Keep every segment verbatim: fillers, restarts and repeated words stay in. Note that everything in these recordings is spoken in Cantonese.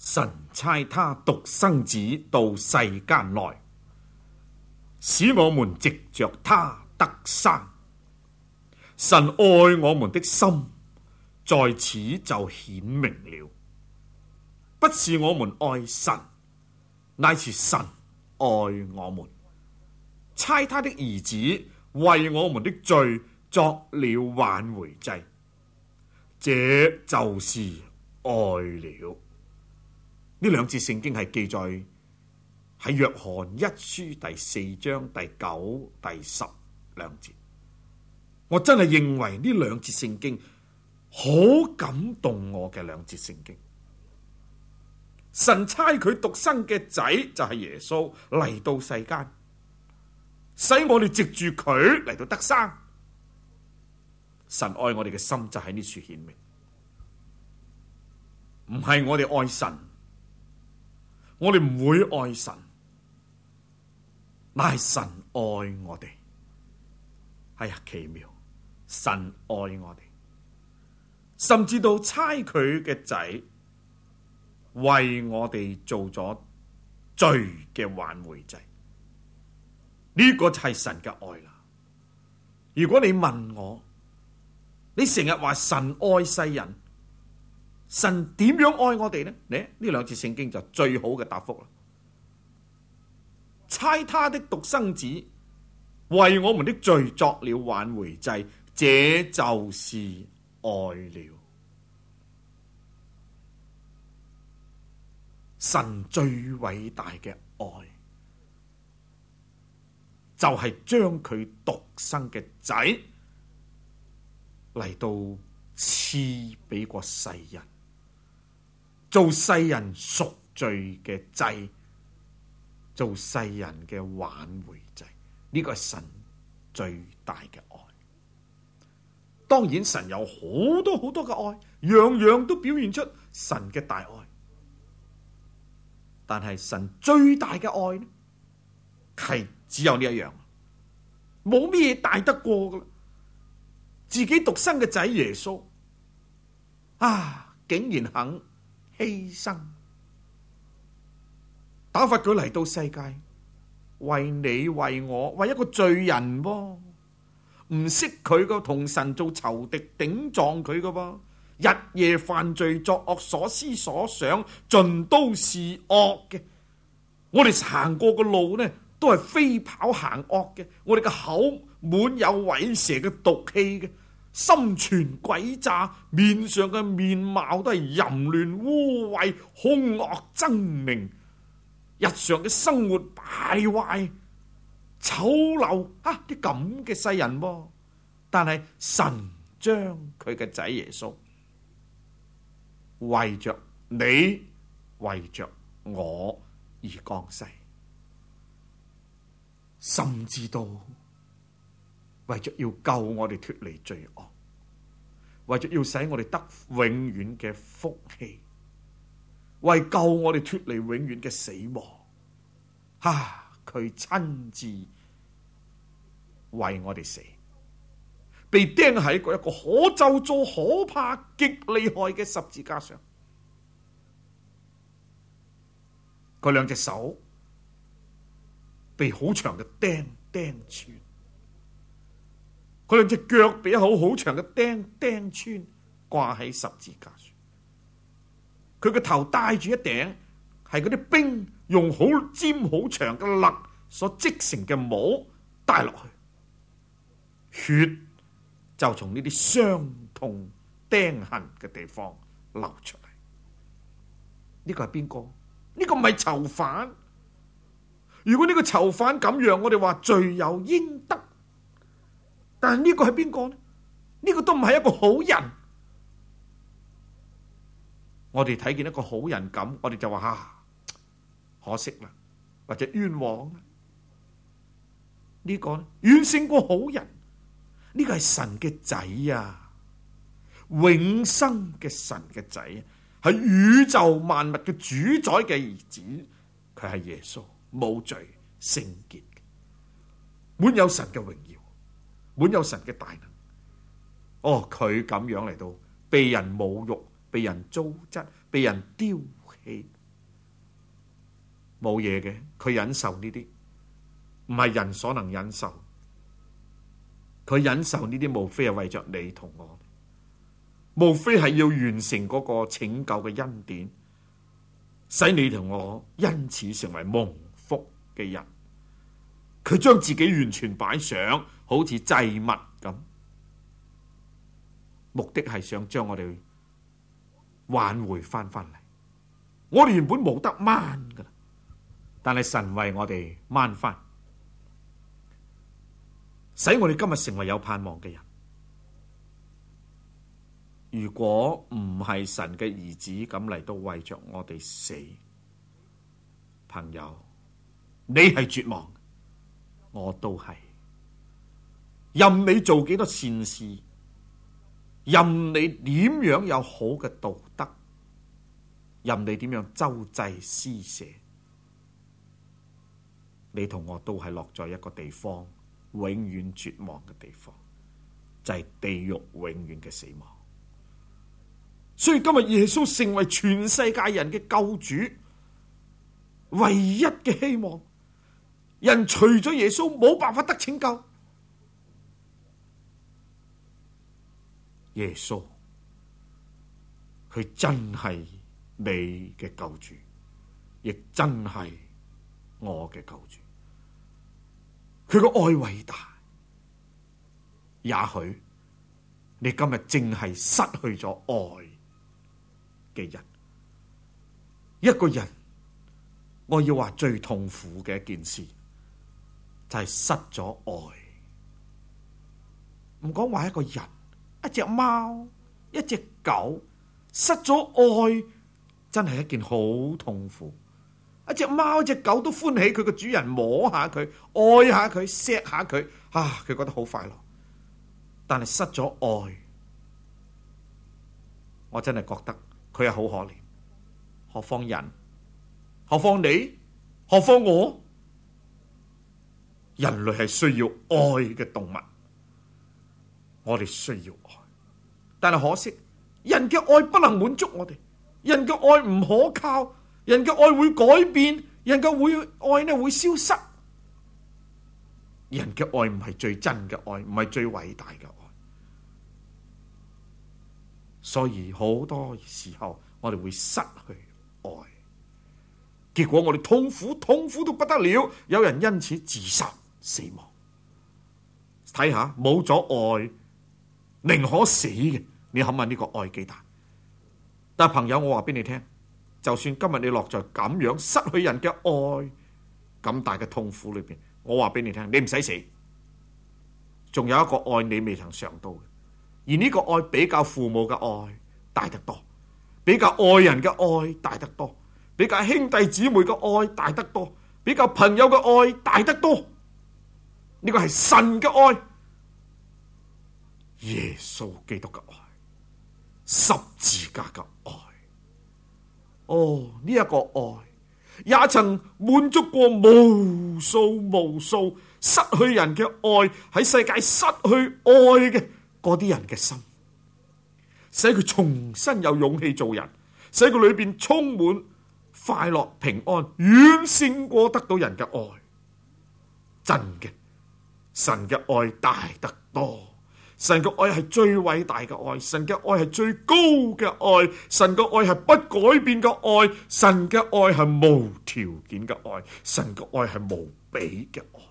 神差他獨生子到世間來，使我們藉着他得生。神愛我們的心在此就顯明了，不是我們愛神，乃是神愛我們，差他的兒子為我們的罪作了挽回祭，這就是愛了。呢兩節聖經係記載喺約翰一書第四章第九、第十兩節。我真係認為呢兩節聖經好感動我嘅兩節聖經。神差佢獨生嘅仔就係耶穌嚟到世間，使我哋藉住佢嚟到得生。神愛我哋嘅心就喺呢處顯明，唔係我哋愛神，我哋唔會愛神，乃係神愛我哋。哎呀，奇妙！神愛我哋，甚至到差佢嘅仔為我哋做咗罪嘅挽回祭。呢、這個就係神嘅愛啦。如果你問我，你成日話神愛世人，神點樣愛我哋呢？呢呢兩節聖經就最好嘅答覆啦。差他的獨生子為我們的罪作了挽回祭，這就是愛了。神最偉大嘅愛，就係將佢獨生嘅仔嚟到賜俾個世人，做世人贖罪嘅祭，做世人嘅挽回祭。呢個係神最大嘅愛。當然神有好多好多嘅愛，樣樣都表現出神嘅大愛。但係神最大嘅愛呢，係只有呢一樣，冇咩大得過噶啦。自己獨生嘅仔耶穌啊，竟然肯犧牲，打發佢嚟到世界，為你為我，為一個罪人噃，唔識佢個，同神做仇敵，頂撞佢噶噃，日夜犯罪作惡，所思所想盡都是惡嘅。我哋行過嘅路呢，都係飛跑行惡嘅。我哋嘅口滿有虺蛇嘅毒氣嘅，心存詭詐，面上嘅面貌都係淫亂污穢、兇惡猙獰。日常嘅生活敗壞醜陋啊，啲咁嘅世人噃。但係神將佢嘅仔耶穌為着你，為着我而降世，甚至到為着要救我哋脫離罪惡，為着要使我哋得永遠嘅福氣，為救我哋脫離永遠嘅死亡，啊！佢親自為我哋死，被釘喺一個可咒詛、可怕、極厲害嘅十字架上。佢兩隻手被好長嘅釘釘穿，佢兩隻腳被一好好長嘅釘釘穿，掛喺十字架上。佢個頭戴住一頂係嗰啲兵用好尖好長嘅肋所織成嘅帽戴落去，血就從呢啲傷痛釘痕嘅地方流出嚟。呢個係邊個？呢個唔係囚犯。如果呢個囚犯咁樣，我哋話罪有應得。但係呢個係邊個呢？呢個都唔係一個好人。我哋睇見一個好人咁，我哋就話啊，可惜啦，或者冤枉啦。呢個呢，遠勝過好人。呢個係神嘅仔啊，永生嘅神嘅仔，係宇宙萬物嘅主宰嘅兒子。佢係耶穌，冇罪、聖潔嘅，滿有神嘅榮耀，滿有神嘅大能。哦，佢咁樣嚟到被人侮辱、被人糟質、被人丟棄， 冇嘢嘅，佢忍受呢啲唔係人所能忍受，佢忍受呢啲無非係為着你同我，無非係要完成嗰個拯救嘅恩典，使你同我因此成為蒙福嘅人。佢將自己完全擺上，好似祭物咁，目的係想將我哋挽回翻翻嚟。我哋原本冇得掹噶啦，但係神為我哋掹翻，使我哋今日成為有盼望嘅人。如果唔係神嘅兒子咁嚟到為着我哋死，朋友，你係絕望，我都係。任你做幾多善事，任你點樣有好嘅道德，任你點樣周濟施捨，你同我都係落在一個地方，永遠絕望嘅地方，就係地獄永遠嘅死亡。所以今日耶穌成為全世界人嘅救主，唯一嘅希望。人除咗耶穌冇辦法得拯救。耶穌佢真係你嘅救主，亦真係我嘅救主。佢個愛偉大，也許你今日正係失去咗愛嘅人。一個人，我要話最痛苦嘅一件事就係失咗愛。唔講話一個人，一隻貓，一隻狗，失咗愛真係一件好痛苦。一隻貓一隻狗都歡喜佢個主人摸下佢，愛下佢，錫下佢，啊，佢覺得好快樂。但係失咗愛，我真係覺得佢係好可憐。何況人，何況你，何況我？人類係需要愛嘅動物，我哋需要愛，但係可惜，人嘅愛不能滿足我哋，人嘅愛唔可靠，人嘅愛會改變，人嘅會愛呢會消失。人嘅愛唔係最真嘅愛，唔係最偉大嘅愛，所以好多時候我哋會失去愛，結果我哋痛苦痛苦到不得了，有人因此自殺死亡。睇下冇咗愛，寧可死嘅，你諗下呢個愛幾大？但係朋友，我話俾你聽，就算今日你落在咁樣失去人嘅愛咁大嘅痛苦裏邊，我話俾你聽，你唔使死，仲有一個愛你未曾嘗到嘅，而呢個愛比較父母嘅愛大得多，比較愛人嘅愛大得多，比較兄弟姊妹嘅愛大得多，比較朋友嘅愛大得多。呢個係神嘅愛，耶穌基督嘅愛，十字架嘅愛。哦，呢一個愛也曾滿足過無數無數失去人嘅愛，喺世界失去愛嘅嗰啲人嘅心，使佢重新有勇氣做人，使佢裏邊充滿快樂平安，遠勝過得到人嘅愛。真嘅，神嘅愛大得多。神嘅愛係最偉大嘅愛，神嘅愛係最高嘅愛，神嘅愛係不改變嘅愛，神嘅愛係無條件嘅愛，神嘅愛係無比嘅愛，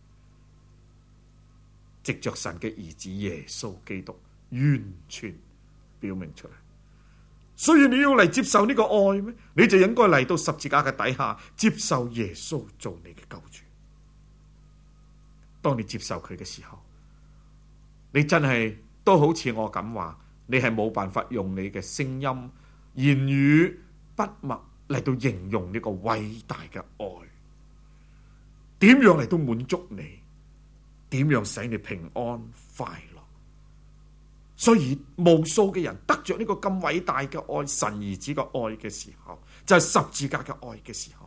藉着神嘅兒子耶穌基督完全表明出嚟。所以你要嚟接受呢個愛咩？你就應該嚟到十字架嘅底下，接受耶穌做你嘅救主。當你接受佢嘅時候，你真係都好似我咁話，你係冇辦法用你嘅聲音、言語、筆墨嚟到形容呢個偉大嘅愛。點樣嚟到滿足你？點樣使你平安快樂？所以無數嘅人得着呢個咁偉大嘅愛，神兒子嘅愛嘅時候，就係十字架嘅愛嘅時候，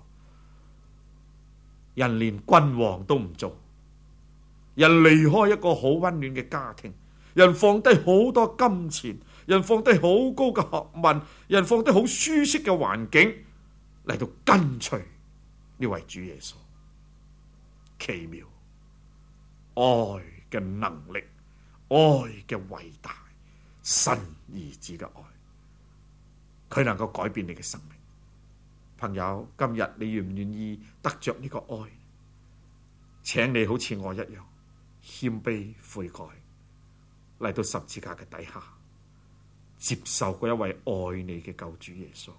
人連君王都唔做。人離開一個好溫暖嘅家庭，人放低好多金錢，人放低好高嘅學問，人放低好舒適嘅環境嚟到跟隨呢位主耶穌，奇妙愛嘅能力，愛嘅偉大，神兒子嘅愛，佢能夠改變你嘅生命。朋友，今日你願唔願意得着呢個愛？請你好似我一樣謙卑悔改，嚟到十字架嘅底下，接受嗰一位愛你嘅救主耶穌。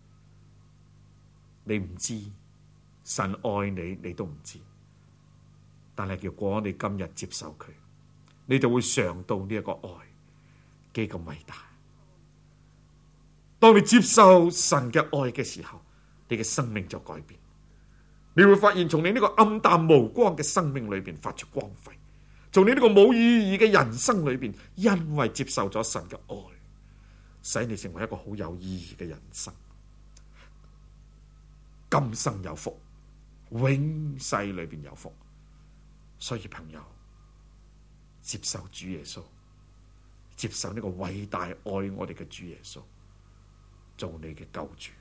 你唔知神愛你，你都唔知，但係如果你今日接受佢，你就會嘗到呢一個愛幾咁偉大。當你接受神嘅愛嘅時候，你嘅生命就改變。你會發現從你呢個暗淡無光嘅生命裏邊發出光輝，從你呢個冇意義嘅人生裏邊，因為接受咗神嘅愛，使你成為一個好有意義嘅人生。今生有福，永世裏邊有福。所以朋友，接受主耶穌，接受呢個偉大愛我哋嘅主耶穌做你嘅救主。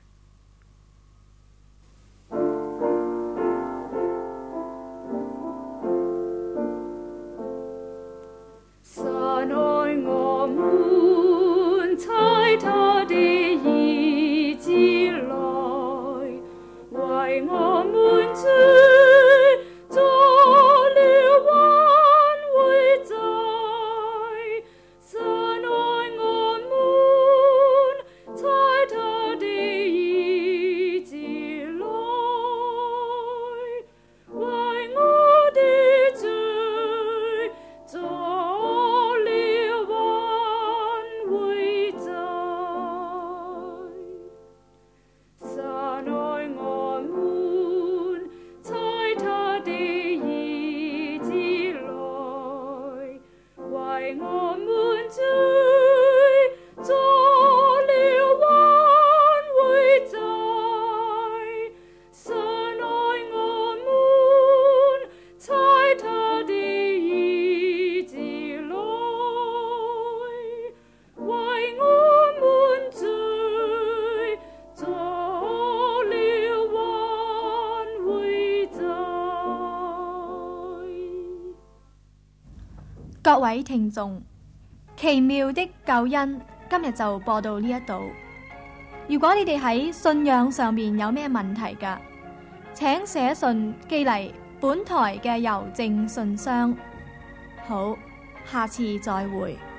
神愛我們，差他的兒子來，為我們罪作了挽回祭。神愛我們，差他的兒子來，為我的罪作了挽回祭。神愛我們，差他的兒子來，為我們罪作了挽回祭。神愛我們，差他的兒子來，為我們罪作了挽回祭。 各位聽眾，奇妙的救恩今日就播到呢一度。如果你哋喺信仰上面有咩問題㗎，請寫信寄嚟本台嘅郵政信箱。好，下次再會。